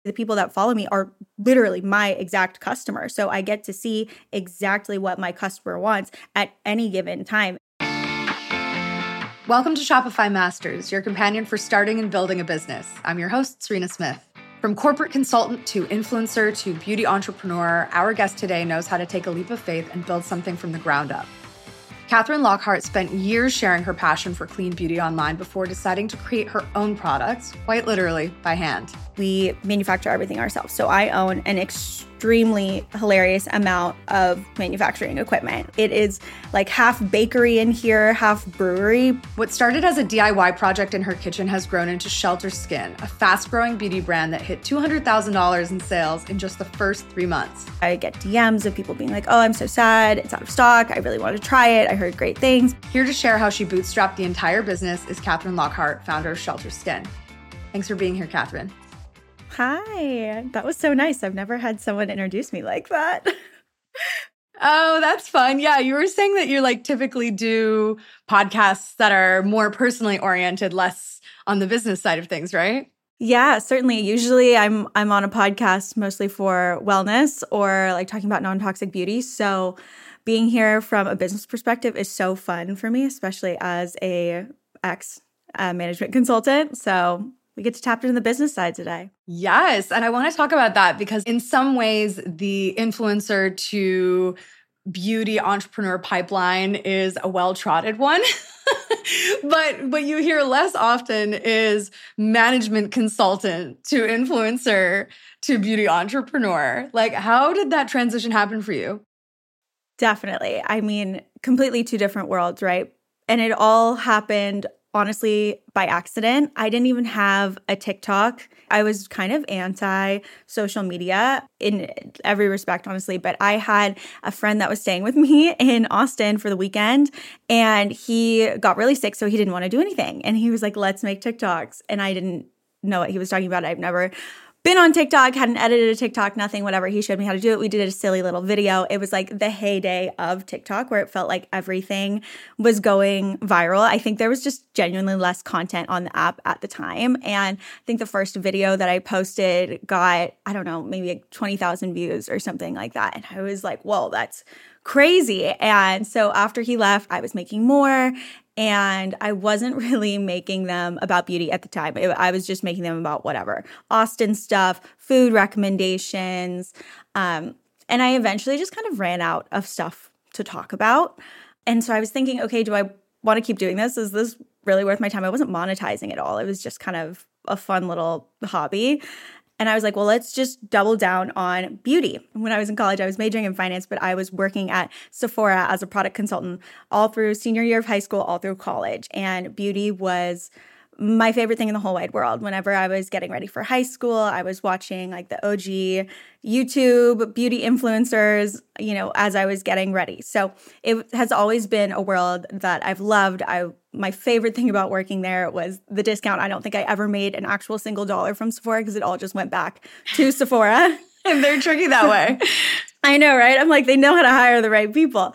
The people that follow me are literally my exact customer. So I get to see exactly what my customer wants at any given time. Welcome to Shopify Masters, your companion for starting and building a business. I'm your host, Serena Smith. From corporate consultant to influencer to beauty entrepreneur, our guest today knows how to take a leap of faith and build something from the ground up. Catherine Lockhart spent years sharing her passion for clean beauty online before deciding to create her own products, quite literally, by hand. We manufacture everything ourselves. So I own an extremely hilarious amount of manufacturing equipment. It is like half bakery in here, half brewery. What started as a DIY project in her kitchen has grown into Shelter Skin, a fast-growing beauty brand that hit $200,000 in sales in just the first 3 months. I get DMs of people being like, oh, I'm so sad, it's out of stock, I really want to try it, I heard great things. Here to share how she bootstrapped the entire business is Catherine Lockhart, founder of Shelter Skin. Thanks for being here, Catherine. Hi, that was so nice. I've never had someone introduce me like that. Oh, that's fun. Yeah, you were saying that you typically do podcasts that are more personally oriented, less on the business side of things, right? Yeah, certainly. Usually I'm on a podcast mostly for wellness or talking about non-toxic beauty. So being here from a business perspective is so fun for me, especially as a ex-management consultant. So we get to tap into the business side today. Yes. And I want to talk about that because in some ways, the influencer to beauty entrepreneur pipeline is a well-trodden one. But what you hear less often is management consultant to influencer to beauty entrepreneur. How did that transition happen for you? Definitely. I mean, completely two different worlds, right? And it all happened honestly by accident. I didn't even have a TikTok. I was kind of anti-social media in every respect, honestly. But I had a friend that was staying with me in Austin for the weekend, and he got really sick, so he didn't want to do anything. And he was like, let's make TikToks. And I didn't know what he was talking about. I've never been on TikTok, hadn't edited a TikTok, nothing, whatever. He showed me how to do it. We did a silly little video. It was like the heyday of TikTok where it felt like everything was going viral. I think there was just genuinely less content on the app at the time. And I think the first video that I posted got, I don't know, maybe 20,000 views or something like that. And I was like, whoa, that's crazy. And so after he left, I was making more. And I wasn't really making them about beauty at the time. I was just making them about whatever, Austin stuff, food recommendations. And I eventually just kind of ran out of stuff to talk about. And so I was thinking, okay, do I want to keep doing this? Is this really worth my time? I wasn't monetizing at all. It was just kind of a fun little hobby. And I was like, well, let's just double down on beauty. When I was in college, I was majoring in finance, but I was working at Sephora as a product consultant all through senior year of high school, all through college. And beauty was my favorite thing in the whole wide world. Whenever I was getting ready for high school, I was watching the OG YouTube beauty influencers, as I was getting ready. So it has always been a world that I've loved. My favorite thing about working there was the discount. I don't think I ever made an actual single dollar from Sephora because it all just went back to Sephora. And they're tricky that way. I know, right? I'm like, they know how to hire the right people.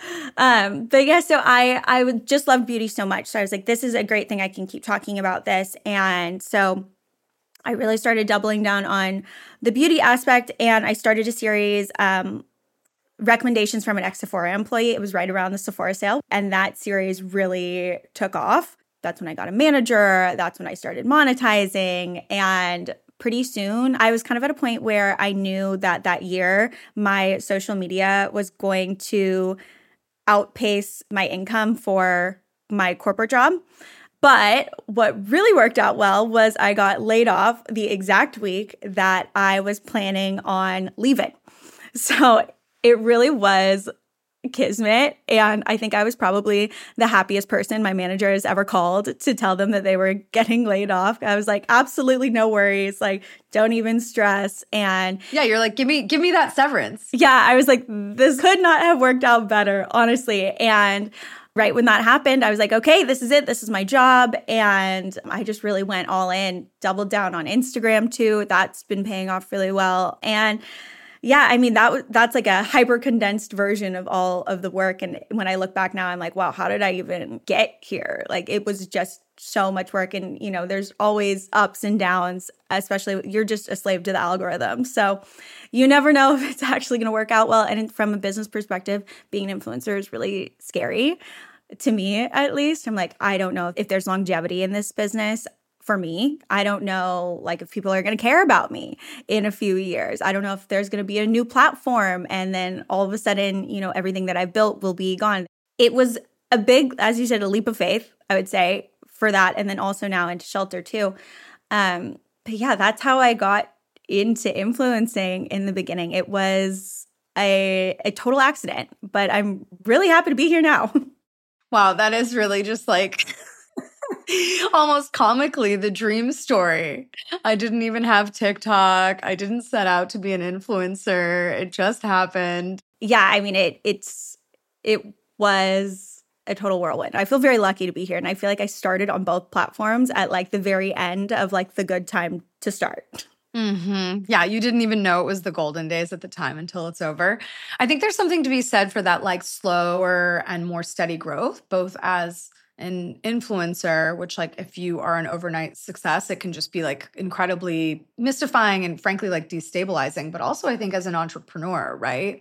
But yeah, so I would just love beauty so much. So I was like, this is a great thing. I can keep talking about this. And so I really started doubling down on the beauty aspect. And I started a series, recommendations from an ex-Sephora employee. It was right around the Sephora sale. And that series really took off. That's when I got a manager. That's when I started monetizing. And pretty soon, I was kind of at a point where I knew that year my social media was going to outpace my income for my corporate job. But what really worked out well was I got laid off the exact week that I was planning on leaving. So it really was kismet. And I think I was probably the happiest person my manager has ever called to tell them that they were getting laid off. I was like, absolutely no worries. Don't even stress. And yeah, you're like, give me that severance. Yeah, I was like, this could not have worked out better, honestly. And right when that happened, I was like, okay, this is it. This is my job. And I just really went all in, doubled down on Instagram too. That's been paying off really well. And yeah, I mean, that's like a hyper condensed version of all of the work. And when I look back now, I'm like, wow, how did I even get here? It was just so much work, and there's always ups and downs, especially you're just a slave to the algorithm. So you never know if it's actually going to work out well. And from a business perspective, being an influencer is really scary to me, at least. I'm like, I don't know if there's longevity in this business. For me, I don't know if people are going to care about me in a few years. I don't know if there's going to be a new platform and then all of a sudden, everything that I've built will be gone. It was a big, as you said, a leap of faith, I would say, for that. And then also now into Shelter too. But yeah, that's how I got into influencing in the beginning. It was a total accident, but I'm really happy to be here now. Wow, that is really just almost comically the dream story. I didn't even have TikTok. I didn't set out to be an influencer. It just happened. Yeah, I mean, it was a total whirlwind. I feel very lucky to be here. And I feel like I started on both platforms at the very end of the good time to start. Mm-hmm. Yeah, you didn't even know it was the golden days at the time until it's over. I think there's something to be said for that slower and more steady growth, both as an influencer, which if you are an overnight success, it can just be incredibly mystifying and frankly destabilizing. But also I think as an entrepreneur, right?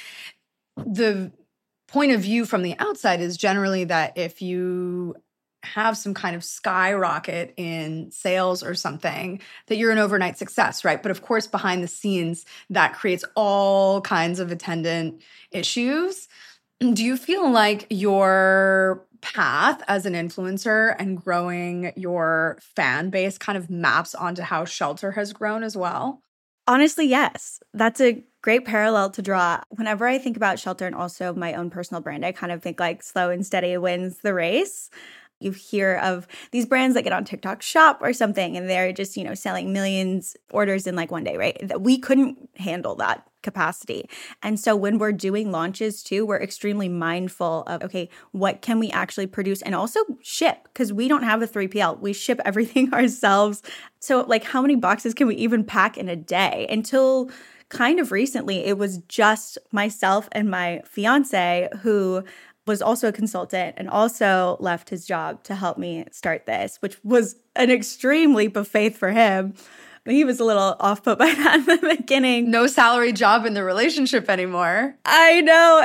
The point of view from the outside is generally that if you have some kind of skyrocket in sales or something, that you're an overnight success, right? But of course, behind the scenes, that creates all kinds of attendant issues. Do you feel like your path as an influencer and growing your fan base kind of maps onto how Shelter has grown as well? Honestly, yes. That's a great parallel to draw. Whenever I think about Shelter and also my own personal brand, I kind of think slow and steady wins the race. You hear of these brands that get on TikTok Shop or something, and they're just, selling millions orders in one day, right? That we couldn't handle that capacity. And so when we're doing launches too, we're extremely mindful of, okay, what can we actually produce and also ship? Because we don't have a 3PL. We ship everything ourselves. So how many boxes can we even pack in a day? Until kind of recently, it was just myself and my fiance who was also a consultant and also left his job to help me start this, which was an extreme leap of faith for him. He was a little off put by that in the beginning. No salary job in the relationship anymore. I know.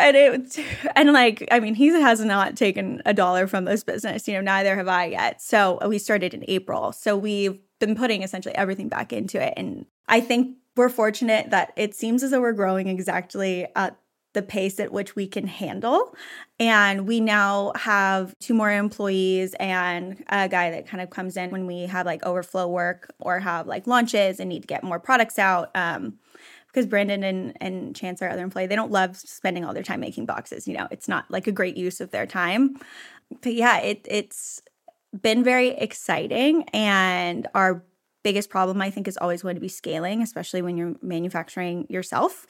And he has not taken a dollar from this business. Neither have I yet. So we started in April. So we've been putting essentially everything back into it. And I think we're fortunate that it seems as though we're growing exactly at the pace at which we can handle. And we now have 2 more employees and a guy that kind of comes in when we have overflow work or have launches and need to get more products out. Because Brandon and Chance, our other employee, they don't love spending all their time making boxes. It's not a great use of their time. But yeah, it's been very exciting. And our biggest problem, I think, is always going to be scaling, especially when you're manufacturing yourself.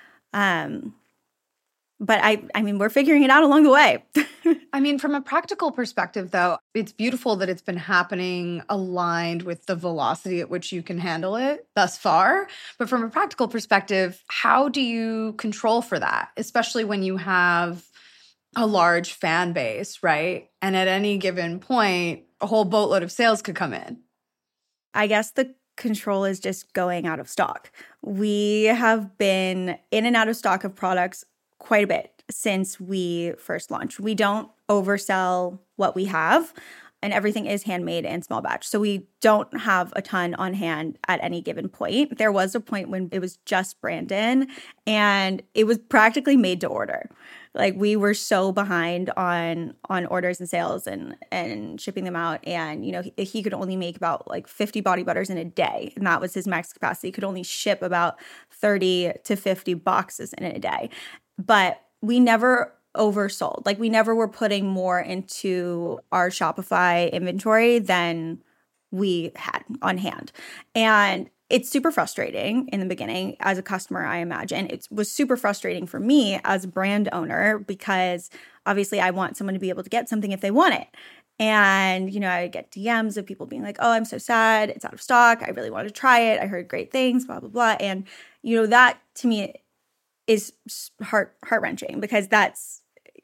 But I mean, we're figuring it out along the way. I mean, from a practical perspective, though, it's beautiful that it's been happening aligned with the velocity at which you can handle it thus far. But from a practical perspective, how do you control for that, especially when you have a large fan base, right? And at any given point, a whole boatload of sales could come in. I guess the control is just going out of stock. We have been in and out of stock of products quite a bit since we first launched. We don't oversell what we have, and everything is handmade and small batch. So we don't have a ton on hand at any given point. There was a point when it was just Brandon, and it was practically made to order. We were so behind on orders and sales and shipping them out. And, he could only make about 50 body butters in a day. And that was his max capacity. He could only ship about 30 to 50 boxes in a day. But we never oversold. We never were putting more into our Shopify inventory than we had on hand. And it's super frustrating in the beginning as a customer, I imagine. It was super frustrating for me as a brand owner because obviously I want someone to be able to get something if they want it. And, I would get DMs of people being like, oh, I'm so sad. It's out of stock. I really want to try it. I heard great things, blah, blah, blah. And, that to me is heart-wrenching because that's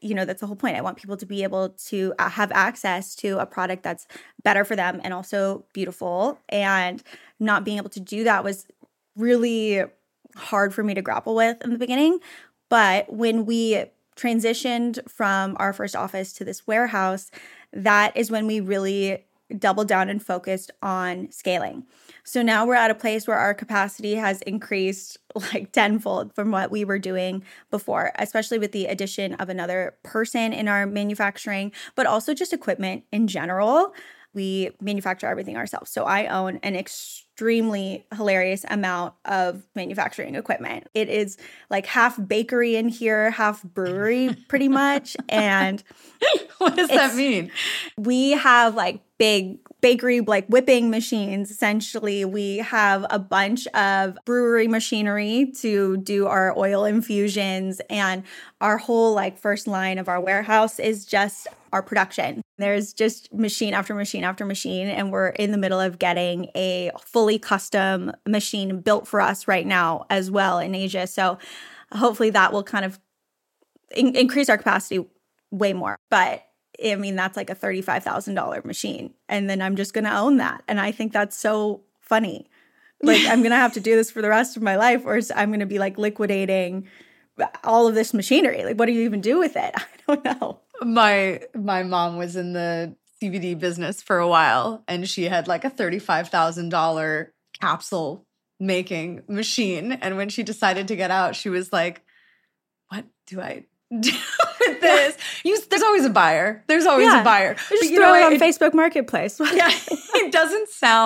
that's the whole point. I want people to be able to have access to a product that's better for them and also beautiful. And not being able to do that was really hard for me to grapple with in the beginning. But when we transitioned from our first office to this warehouse, that is when we really doubled down and focused on scaling. So now we're at a place where our capacity has increased like tenfold from what we were doing before, especially with the addition of another person in our manufacturing, but also just equipment in general. We manufacture everything ourselves. So I own an extremely hilarious amount of manufacturing equipment. It is like half bakery in here, half brewery pretty much. And what does that mean? We have like big bakery, like whipping machines. Essentially, we have a bunch of brewery machinery to do our oil infusions, and our whole like first line of our warehouse is just our production. There's just machine after machine after machine, and we're in the middle of getting a fully custom machine built for us right now as well in Asia. So hopefully that will kind of increase our capacity way more. But I mean, that's like a $35,000 machine. And then I'm just going to own that. And I think that's so funny. Like, I'm going to have to do this for the rest of my life, or I'm going to be like liquidating all of this machinery. Like, what do you even do with it? I don't know. My mom was in the CBD business for a while, and she had like a $35,000 capsule making machine. And when she decided to get out, she was like, what do I do with this? There's always a buyer. There's always a buyer. Just throw it on Facebook Marketplace. Yeah, it doesn't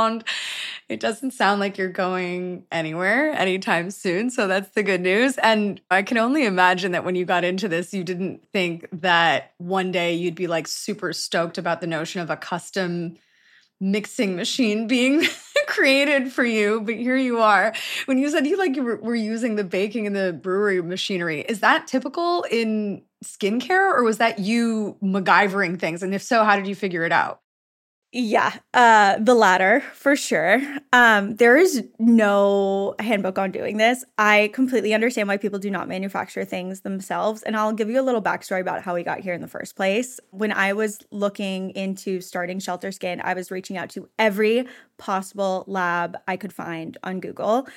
sound like you're going anywhere anytime soon. So that's the good news. And I can only imagine that when you got into this, you didn't think that one day you'd be like super stoked about the notion of a custom mixing machine being created for you. But here you are. When you said you were using the baking and the brewery machinery, is that typical in skincare, or was that you MacGyvering things? And if so, how did you figure it out? Yeah, the latter for sure. There is no handbook on doing this. I completely understand why people do not manufacture things themselves. And I'll give you a little backstory about how we got here in the first place. When I was looking into starting Shelter Skin, I was reaching out to every possible lab I could find on Google.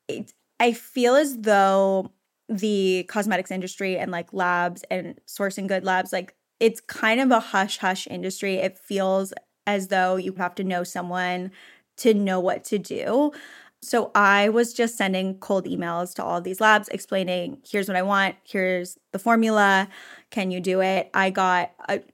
I feel as though the cosmetics industry and like labs and sourcing good labs, like it's kind of a hush-hush industry. It feels as though you have to know someone to know what to do. So I was just sending cold emails to all of these labs explaining, here's what I want, here's the formula, can you do it? I got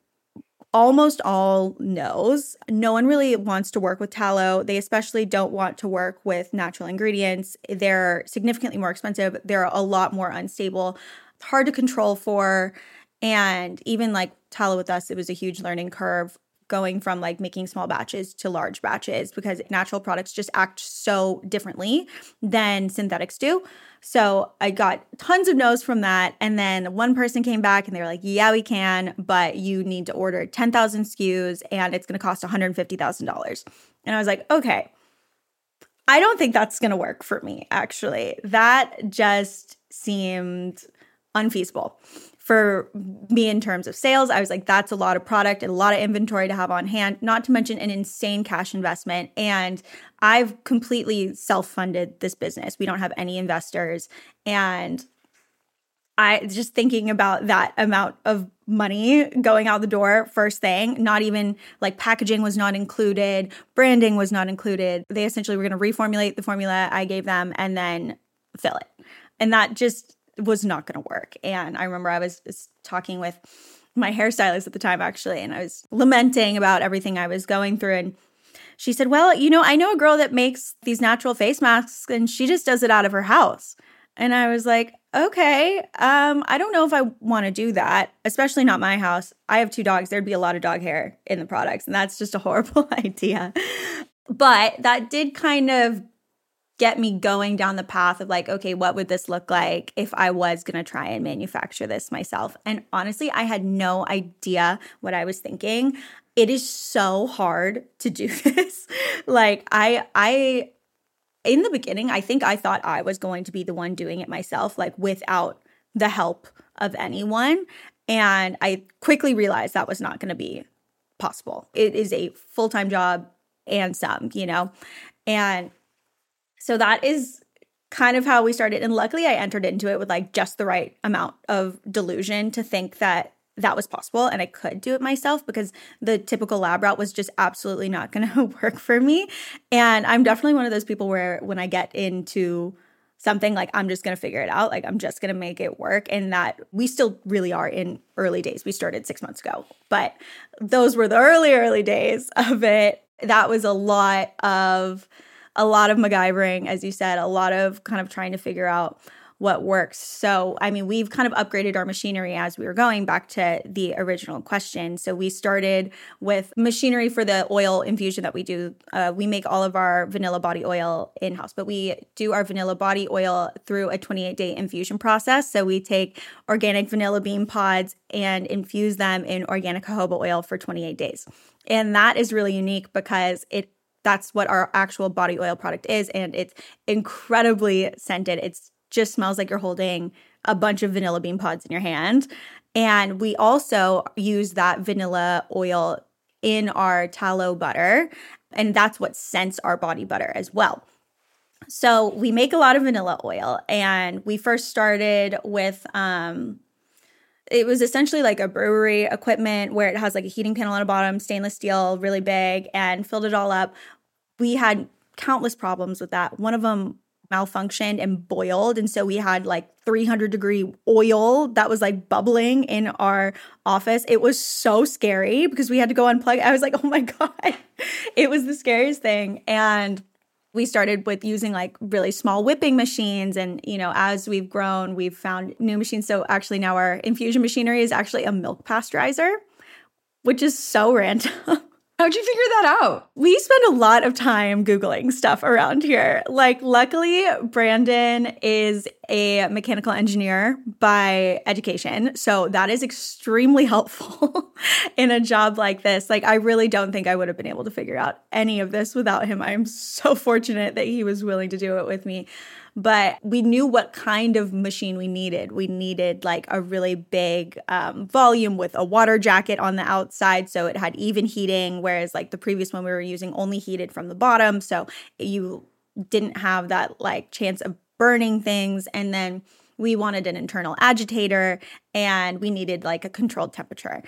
almost all no's. No one really wants to work with tallow. They especially don't want to work with natural ingredients. They're significantly more expensive. They're a lot more unstable, hard to control for. And even like tallow with us, it was a huge learning curve going from like making small batches to large batches because natural products just act so differently than synthetics do. So I got tons of no's from that. And then one person came back and they were like, yeah, we can, but you need to order 10,000 SKUs and it's going to cost $150,000. And I was like, okay, I don't think that's going to work for me, actually. That just seemed unfeasible for me in terms of sales. I was like, that's a lot of product and a lot of inventory to have on hand, not to mention an insane cash investment. And I've completely self-funded this business. We don't have any investors. And I just thinking about that amount of money going out the door first thing, not even like packaging was not included, branding was not included. They essentially were going to reformulate the formula I gave them and then fill it. And that just was not going to work. And I remember I was talking with my hairstylist at the time, actually, and I was lamenting about everything I was going through. And she said, well, I know a girl that makes these natural face masks and she just does it out of her house. And I was like, okay, I don't know if I want to do that, especially not my house. I have 2 dogs. There'd be a lot of dog hair in the products, and that's just a horrible idea. But that did kind of get me going down the path of like, okay, what would this look like if I was going to try and manufacture this myself? And honestly, I had no idea what I was thinking. It is so hard to do this. Like I in the beginning, I think I thought I was going to be the one doing it myself, like without the help of anyone. And I quickly realized that was not going to be possible. It is a full-time job and some, And so that is kind of how we started. And luckily I entered into it with like just the right amount of delusion to think that that was possible and I could do it myself, because the typical lab route was just absolutely not going to work for me. And I'm definitely one of those people where when I get into something, like I'm just going to figure it out, like I'm just going to make it work. And that we still really are in early days. We started 6 months ago, but those were the early days of it. That was a lot of MacGyvering, as you said, a lot of kind of trying to figure out what works. So, I mean, we've kind of upgraded our machinery as we were going, back to the original question. So we started with machinery for the oil infusion that we do. We make all of our vanilla body oil in-house, but we do our vanilla body oil through a 28-day infusion process. So we take organic vanilla bean pods and infuse them in organic jojoba oil for 28 days. And that is really unique because that's what our actual body oil product is. And it's incredibly scented. It's just smells like you're holding a bunch of vanilla bean pods in your hand. And we also use that vanilla oil in our tallow butter. And that's what scents our body butter as well. So we make a lot of vanilla oil. And we first started with, it was essentially like a brewery equipment where it has like a heating panel on the bottom, stainless steel, really big, and filled it all up. We had countless problems with that. One of them malfunctioned and boiled. And so we had like 300-degree oil that was like bubbling in our office. It was so scary because we had to go unplug. I was like, oh my God, it was the scariest thing. And we started with using like really small whipping machines. And, as we've grown, we've found new machines. So actually now our infusion machinery is actually a milk pasteurizer, which is so random. How'd you figure that out? We spend a lot of time Googling stuff around here. Like, luckily, Brandon is a mechanical engineer by education. So that is extremely helpful in a job like this. Like, I really don't think I would have been able to figure out any of this without him. I am so fortunate that he was willing to do it with me. But we knew what kind of machine we needed. We needed like a really big volume with a water jacket on the outside, so it had even heating, whereas like the previous one we were using only heated from the bottom, so you didn't have that like chance of burning things. And then we wanted an internal agitator, and we needed like a controlled temperature.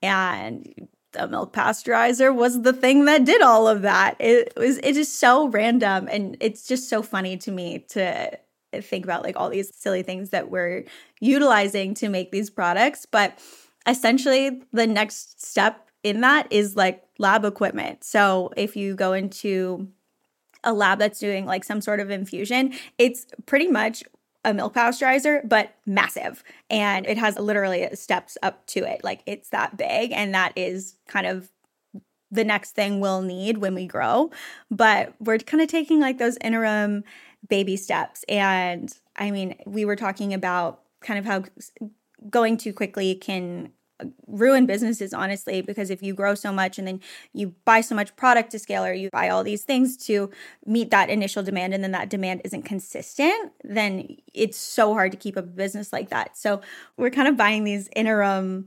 And the milk pasteurizer was the thing that did all of that. It is so random, and it's just so funny to me to think about like all these silly things that we're utilizing to make these products. But essentially the next step in that is like lab equipment. So if you go into a lab that's doing like some sort of infusion, it's pretty much a milk pasteurizer, but massive. And it has literally steps up to it. Like, it's that big. And that is kind of the next thing we'll need when we grow. But we're kind of taking like those interim baby steps. And I mean, we were talking about kind of how going too quickly can ruin businesses, honestly, because if you grow so much and then you buy so much product to scale, or you buy all these things to meet that initial demand, and then that demand isn't consistent, then it's so hard to keep up a business like that. So we're kind of buying these interim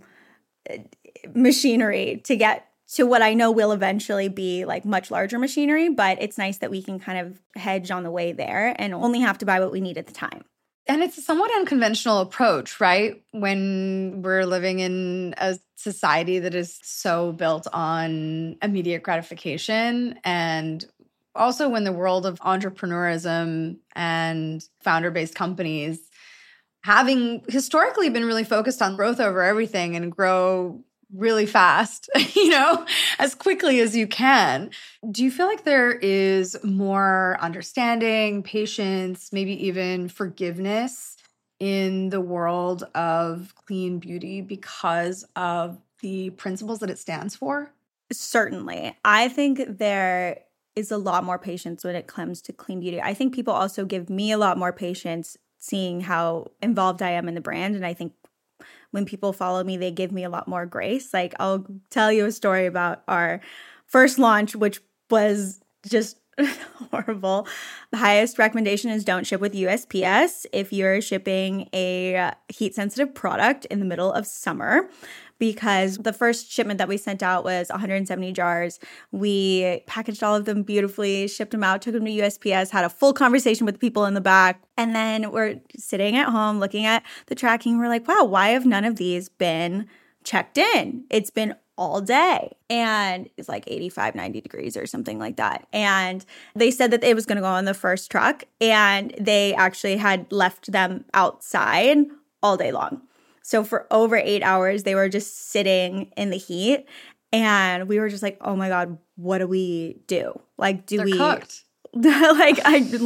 machinery to get to what I know will eventually be like much larger machinery, but it's nice that we can kind of hedge on the way there and only have to buy what we need at the time. And it's a somewhat unconventional approach, right? When we're living in a society that is so built on immediate gratification, and also when the world of entrepreneurism and founder-based companies, having historically been really focused on growth over everything and grow really fast, as quickly as you can. Do you feel like there is more understanding, patience, maybe even forgiveness in the world of clean beauty because of the principles that it stands for? Certainly. I think there is a lot more patience when it comes to clean beauty. I think people also give me a lot more patience seeing how involved I am in the brand. And I think when people follow me, they give me a lot more grace. Like, I'll tell you a story about our first launch, which was just horrible. The highest recommendation is don't ship with USPS if you're shipping a heat sensitive product in the middle of summer, because the first shipment that we sent out was 170 jars. We packaged all of them beautifully, shipped them out, took them to USPS, had a full conversation with the people in the back. And then we're sitting at home looking at the tracking. We're like, wow, why have none of these been checked in? It's been all day. And it's like 85, 90 degrees or something like that. And they said that it was going to go on the first truck, and they actually had left them outside all day long. So for over 8 hours, they were just sitting in the heat. And we were just like, oh my God, what do we do? Like, They're cooked. Like,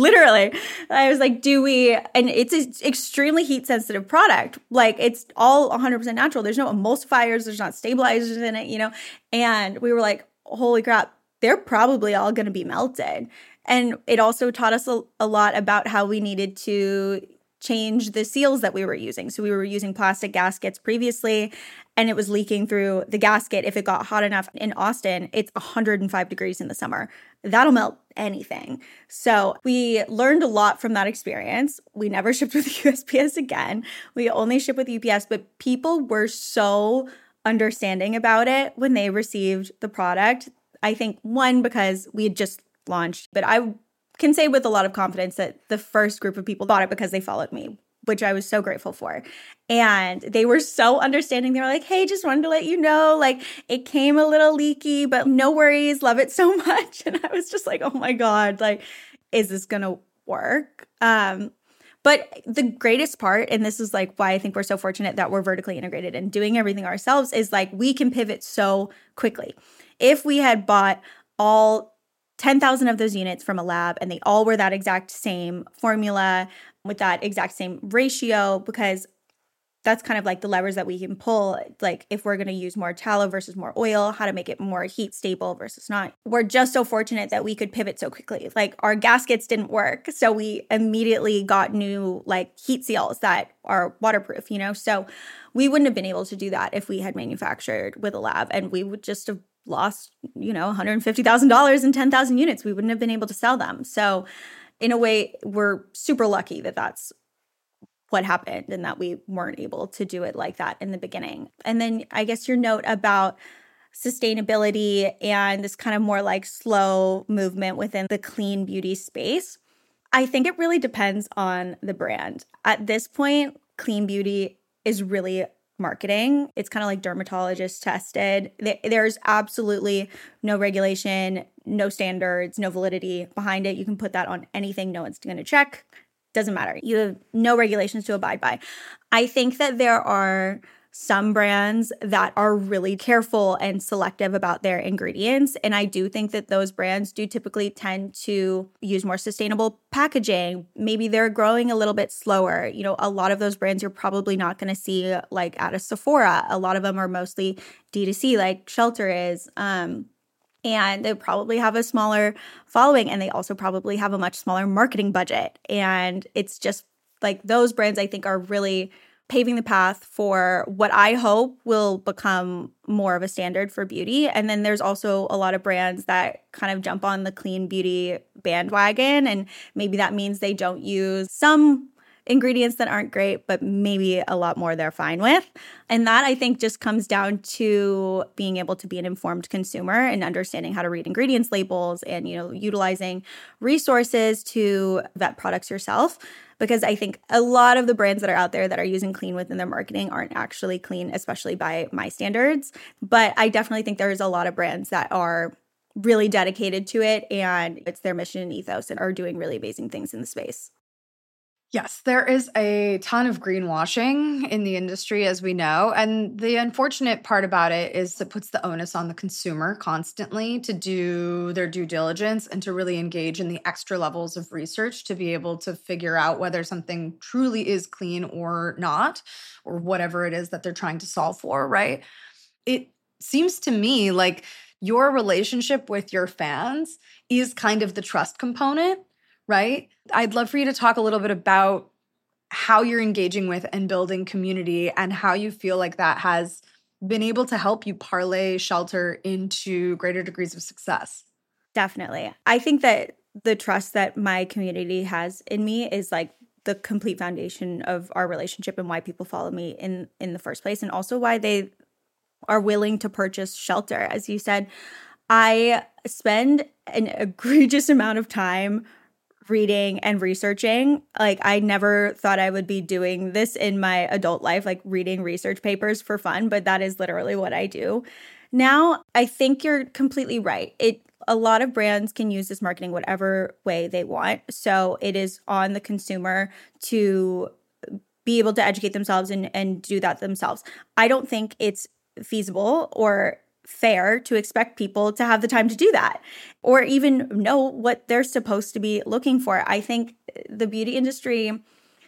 I was like, do we, and it's an extremely heat sensitive product. Like, it's all 100% natural. There's no emulsifiers, there's not stabilizers in it, and we were like, holy crap, they're probably all going to be melted. And it also taught us a lot about how we needed to change the seals that we were using. So we were using plastic gaskets previously, and it was leaking through the gasket. If it got hot enough in Austin, it's 105 degrees in the summer. That'll melt anything. So we learned a lot from that experience. We never shipped with USPS again. We only ship with UPS, but people were so understanding about it when they received the product. I think, one, because we had just launched, but I can say with a lot of confidence that the first group of people bought it because they followed me, which I was so grateful for. And they were so understanding. They were like, hey, just wanted to let you know, like, it came a little leaky, but no worries, love it so much. And I was just like, oh my God, like, is this going to work? But the greatest part, and this is like why I think we're so fortunate that we're vertically integrated and doing everything ourselves, is like we can pivot so quickly. If we had bought all 10,000 of those units from a lab and they all were that exact same formula with that exact same ratio, because that's kind of like the levers that we can pull, like if we're going to use more tallow versus more oil, how to make it more heat stable versus not. We're just so fortunate that we could pivot so quickly. Like our gaskets didn't work, so we immediately got new like heat seals that are waterproof, So we wouldn't have been able to do that if we had manufactured with a lab, and we would just have lost, $150,000 and 10,000 units. We wouldn't have been able to sell them. So in a way, we're super lucky that that's what happened and that we weren't able to do it like that in the beginning. And then I guess your note about sustainability and this kind of more like slow movement within the clean beauty space. I think it really depends on the brand. At this point, clean beauty is really marketing. It's kind of like dermatologist tested. There's absolutely no regulation, no standards, no validity behind it. You can put that on anything. No one's going to check. Doesn't matter. You have no regulations to abide by. I think that there are some brands that are really careful and selective about their ingredients. And I do think that those brands do typically tend to use more sustainable packaging. Maybe they're growing a little bit slower. A lot of those brands you're probably not going to see like at a Sephora. A lot of them are mostly D2C, like Shelter is. And they probably have a smaller following, and they also probably have a much smaller marketing budget. And it's just like those brands, I think, are really paving the path for what I hope will become more of a standard for beauty. And then there's also a lot of brands that kind of jump on the clean beauty bandwagon, and maybe that means they don't use some ingredients that aren't great, but maybe a lot more they're fine with. And that, I think, just comes down to being able to be an informed consumer and understanding how to read ingredients labels and, utilizing resources to vet products yourself. Because I think a lot of the brands that are out there that are using clean within their marketing aren't actually clean, especially by my standards. But I definitely think there's a lot of brands that are really dedicated to it, and it's their mission and ethos, and are doing really amazing things in the space. Yes, there is a ton of greenwashing in the industry, as we know. And the unfortunate part about it is it puts the onus on the consumer constantly to do their due diligence and to really engage in the extra levels of research to be able to figure out whether something truly is clean or not, or whatever it is that they're trying to solve for, right? It seems to me like your relationship with your fans is kind of the trust component, right? I'd love for you to talk a little bit about how you're engaging with and building community and how you feel like that has been able to help you parlay Shelter into greater degrees of success. Definitely. I think that the trust that my community has in me is like the complete foundation of our relationship and why people follow me in the first place, and also why they are willing to purchase Shelter. As you said, I spend an egregious amount of time reading and researching. Like, I never thought I would be doing this in my adult life, like reading research papers for fun, but that is literally what I do now. I think you're completely right. A lot of brands can use this marketing whatever way they want. So it is on the consumer to be able to educate themselves and do that themselves. I don't think it's feasible or fair to expect people to have the time to do that or even know what they're supposed to be looking for. I think the beauty industry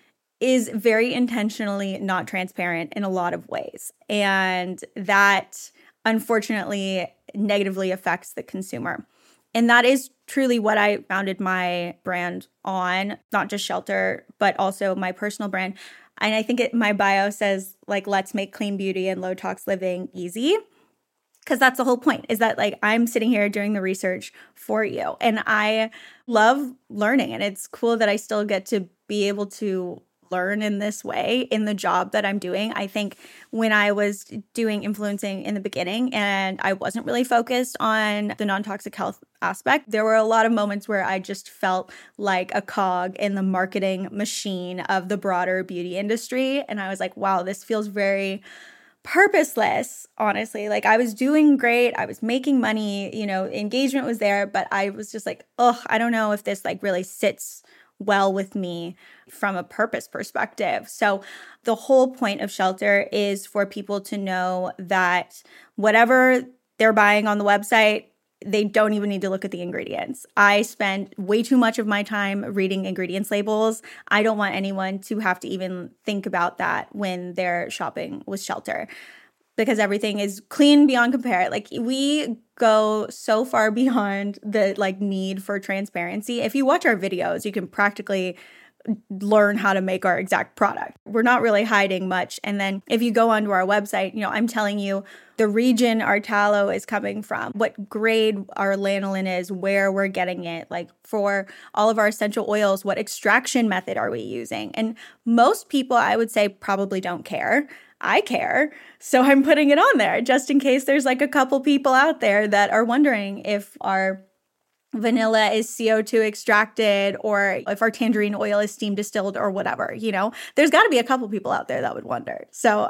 is very intentionally not transparent in a lot of ways. And that unfortunately negatively affects the consumer. And that is truly what I founded my brand on, not just Shelter, but also my personal brand. And I think my bio says, like, let's make clean beauty and low tox living easy. Because that's the whole point, is that like I'm sitting here doing the research for you. And I love learning. And it's cool that I still get to be able to learn in this way in the job that I'm doing. I think when I was doing influencing in the beginning and I wasn't really focused on the non-toxic health aspect, there were a lot of moments where I just felt like a cog in the marketing machine of the broader beauty industry. And I was like, wow, this feels very purposeless, honestly. Like, I was doing great. I was making money, engagement was there, but I was just like, oh, I don't know if this like really sits well with me from a purpose perspective. So the whole point of Shelter is for people to know that whatever they're buying on the website, they don't even need to look at the ingredients. I spend way too much of my time reading ingredients labels. I don't want anyone to have to even think about that when they're shopping with Shelter, because everything is clean beyond compare. Like, we go so far beyond the like need for transparency. If you watch our videos, you can practically learn how to make our exact product. We're not really hiding much. And then if you go onto our website, I'm telling you the region our tallow is coming from, what grade our lanolin is, where we're getting it, like for all of our essential oils, what extraction method are we using? And most people, I would say, probably don't care. I care. So I'm putting it on there just in case there's like a couple people out there that are wondering if our vanilla is CO2 extracted or if our tangerine oil is steam distilled or whatever, there's got to be a couple people out there that would wonder. So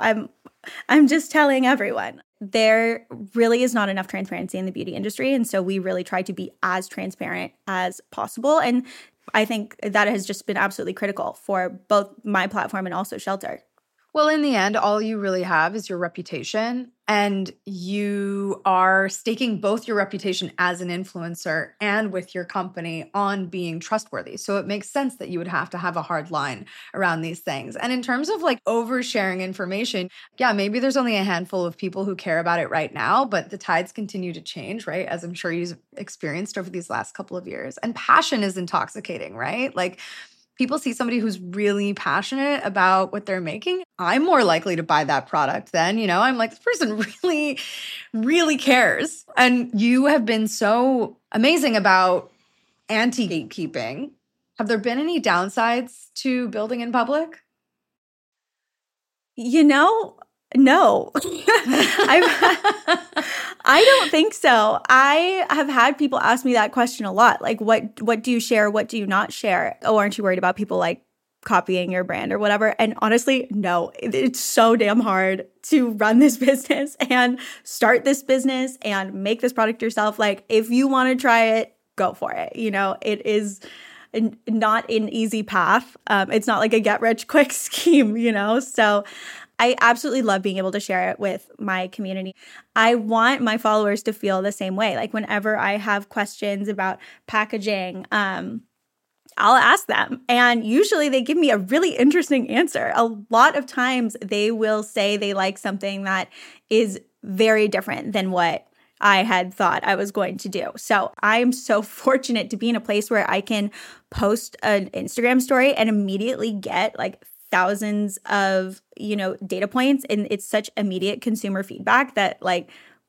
I'm just telling everyone, there really is not enough transparency in the beauty industry. And so we really try to be as transparent as possible. And I think that has just been absolutely critical for both my platform and also Shelter. Well, in the end, all you really have is your reputation, and you are staking both your reputation as an influencer and with your company on being trustworthy. So it makes sense that you would have to have a hard line around these things. And in terms of like oversharing information, yeah, maybe there's only a handful of people who care about it right now, but the tides continue to change, right? As I'm sure you've experienced over these last couple of years. And passion is intoxicating, right? Like, people see somebody who's really passionate about what they're making, I'm more likely to buy that product then. I'm like, this person really, really cares. And you have been so amazing about anti-gatekeeping. Have there been any downsides to building in public? No. I don't think so. I have had people ask me that question a lot. Like, what do you share? What do you not share? Oh, aren't you worried about people like copying your brand or whatever? And honestly, no. It's so damn hard to run this business and start this business and make this product yourself. Like, if you want to try it, go for it. It is not an easy path. It's not like a get rich quick scheme, So I absolutely love being able to share it with my community. I want my followers to feel the same way. Like, whenever I have questions about packaging, I'll ask them. And usually they give me a really interesting answer. A lot of times they will say they like something that is very different than what I had thought I was going to do. So I'm so fortunate to be in a place where I can post an Instagram story and immediately get like thousands of, data points. And it's such immediate consumer feedback that like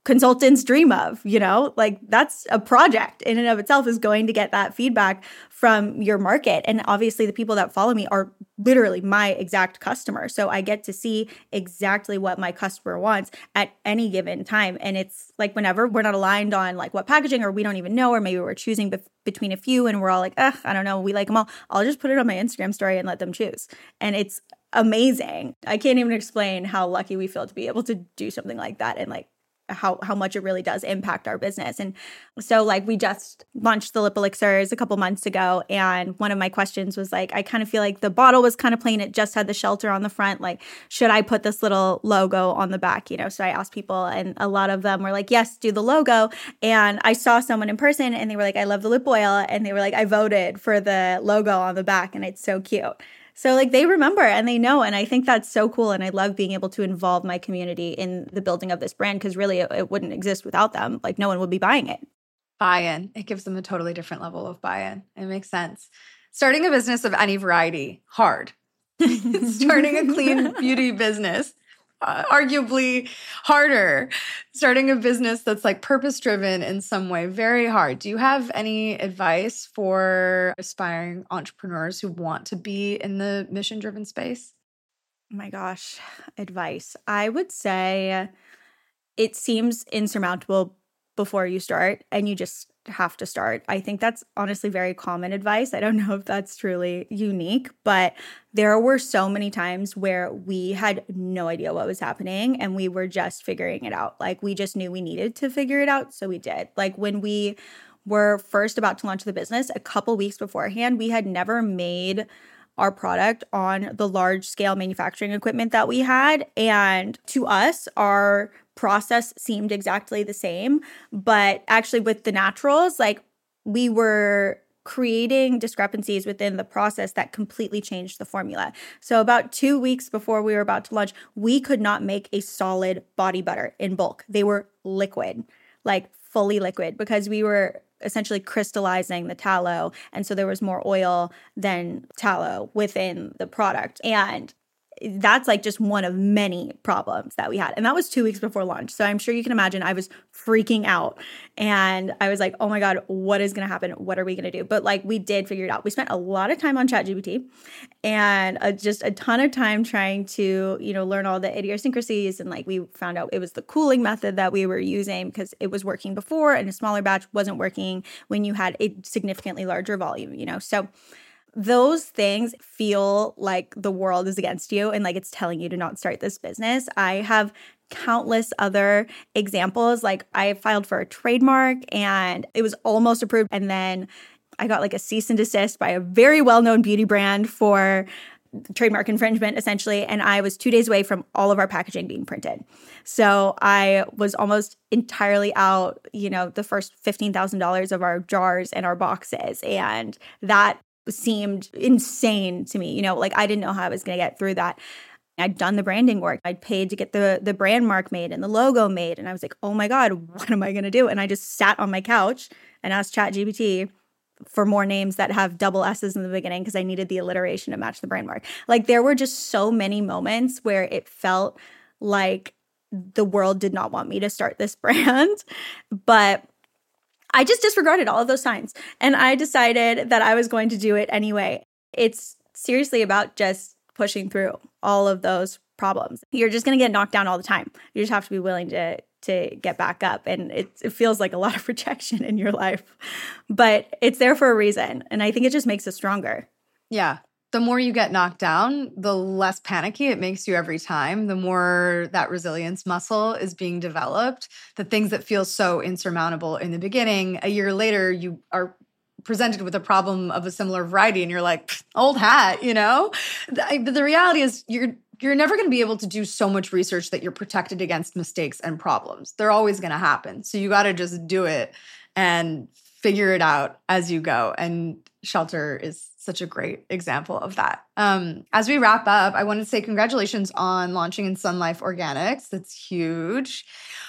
consultants dream of, like that's a project in and of itself, is going to get that feedback from your market. And obviously the people that follow me are literally my exact customer. So I get to see exactly what my customer wants at any given time. And it's like whenever we're not aligned on like what packaging, or we don't even know, or maybe we're choosing between a few and we're all like, I don't know, we like them all. I'll just put it on my Instagram story and let them choose. And it's amazing. I can't even explain how lucky we feel to be able to do something like that, and like how much it really does impact our business. And so like we just launched the Lip Elixirs a couple months ago, and one of my questions was like, I kind of feel like the bottle was kind of plain. It just had the shelter on the front. Like, should I put this little logo on the back? So I asked people, and a lot of them were like, yes, do the logo. And I saw someone in person and they were like, I love the lip oil. And they were like, I voted for the logo on the back and it's so cute. So like they remember and they know. And I think that's so cool. And I love being able to involve my community in the building of this brand, because really it wouldn't exist without them. Like no one would be buying it. Buy-in. It gives them a totally different level of buy-in. It makes sense. Starting a business of any variety, hard. Starting a clean beauty business, arguably harder. Starting a business that's like purpose-driven in some way, very hard. Do you have any advice for aspiring entrepreneurs who want to be in the mission-driven space? Oh my gosh, advice. I would say it seems insurmountable before you start, and you just have to start. I think that's honestly very common advice. I don't know if that's truly unique, but there were so many times where we had no idea what was happening and we were just figuring it out. Like we just knew we needed to figure it out, so we did. Like when we were first about to launch the business, a couple weeks beforehand, we had never made our product on the large scale manufacturing equipment that we had. And to us, our process seemed exactly the same. But actually with the naturals, like we were creating discrepancies within the process that completely changed the formula. So about 2 weeks before we were about to launch, we could not make a solid body butter in bulk. They were liquid, like fully liquid, because we were essentially crystallizing the tallow. And so there was more oil than tallow within the product. And that's like just one of many problems that we had. And that was 2 weeks before launch. So I'm sure you can imagine I was freaking out. And I was like, oh my God, what is going to happen? What are we going to do? But like we did figure it out. We spent a lot of time on ChatGPT and just a ton of time trying to, learn all the idiosyncrasies. And like we found out it was the cooling method that we were using because it was working before, and a smaller batch wasn't working when you had a significantly larger volume, So those things feel like the world is against you and like it's telling you to not start this business. I have countless other examples. Like I filed for a trademark and it was almost approved. And then I got like a cease and desist by a very well-known beauty brand for trademark infringement, essentially. And I was 2 days away from all of our packaging being printed. So I was almost entirely out, the first $15,000 of our jars and our boxes. And that seemed insane to me. Like I didn't know how I was going to get through that. I'd done the branding work. I'd paid to get the brand mark made and the logo made. And I was like, oh my God, what am I going to do? And I just sat on my couch and asked ChatGPT for more names that have double S's in the beginning because I needed the alliteration to match the brand mark. Like there were just so many moments where it felt like the world did not want me to start this brand. But I just disregarded all of those signs and I decided that I was going to do it anyway. It's seriously about just pushing through all of those problems. You're just going to get knocked down all the time. You just have to be willing to get back up. And it feels like a lot of rejection in your life, but it's there for a reason. And I think it just makes us stronger. Yeah. The more you get knocked down, the less panicky it makes you every time. The more that resilience muscle is being developed. The things that feel so insurmountable in the beginning, a year later, you are presented with a problem of a similar variety and you're like, old hat, But the reality is you're never going to be able to do so much research that you're protected against mistakes and problems. They're always going to happen. So you got to just do it and figure it out as you go. And Shelter is such a great example of that. As we wrap up, I want to say congratulations on launching in Sun Life Organics. That's huge.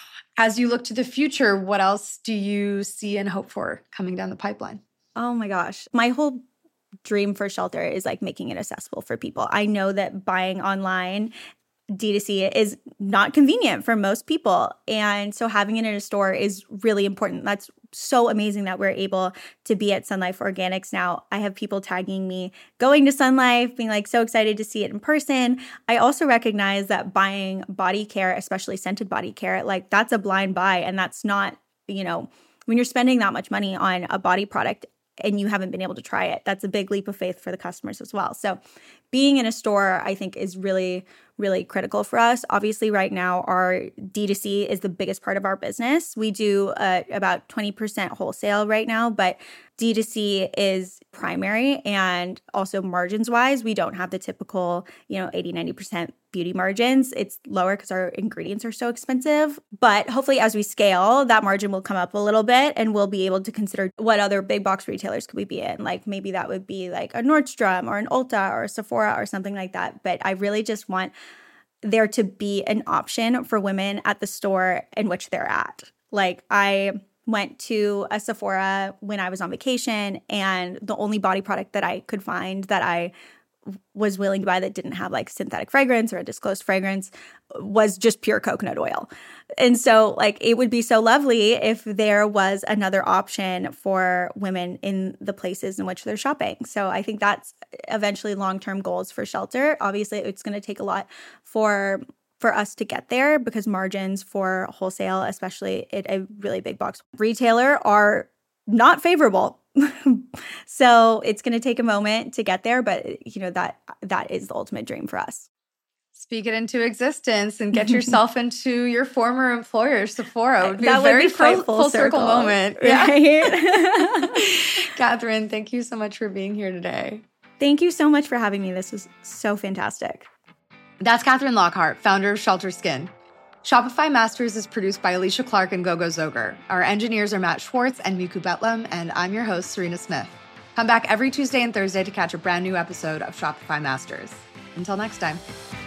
As you look to the future, what else do you see and hope for coming down the pipeline? Oh my gosh. My whole dream for Shelter is like making it accessible for people. I know that buying online D2C is not convenient for most people. And so having it in a store is really important. That's so amazing that we're able to be at Sun Life Organics now. I have people tagging me going to Sun Life, being like so excited to see it in person. I also recognize that buying body care, especially scented body care, like that's a blind buy. And that's not, when you're spending that much money on a body product and you haven't been able to try it, that's a big leap of faith for the customers as well. So being in a store, I think, is really, really critical for us. Obviously, right now, our D2C is the biggest part of our business. We do about 20% wholesale right now, but D2C is primary. And also margins-wise, we don't have the typical, 80, 90% beauty margins. It's lower because our ingredients are so expensive. But hopefully, as we scale, that margin will come up a little bit and we'll be able to consider what other big box retailers could we be in. Like maybe that would be like a Nordstrom or an Ulta or a Sephora or something like that. But I really just want there to be an option for women at the store in which they're at. Like I went to a Sephora when I was on vacation, and the only body product that I could find that I was willing to buy that didn't have like synthetic fragrance or a disclosed fragrance was just pure coconut oil. And so like it would be so lovely if there was another option for women in the places in which they're shopping. So I think that's eventually long-term goals for Shelter. Obviously, it's going to take a lot for us to get there because margins for wholesale, especially at a really big box retailer, are not favorable. So it's going to take a moment to get there, but that is the ultimate dream for us. Speak it into existence and get yourself into your former employer, Sephora. It would be that a very would be full circle moment. Right? Catherine, thank you so much for being here today. Thank you so much for having me. This was so fantastic. That's Catherine Lockhart, founder of Shelter Skin. Shopify Masters is produced by Alicia Clark and Gogo Zoger. Our engineers are Matt Schwartz and Miku Betlam, and I'm your host, Serena Smith. Come back every Tuesday and Thursday to catch a brand new episode of Shopify Masters. Until next time.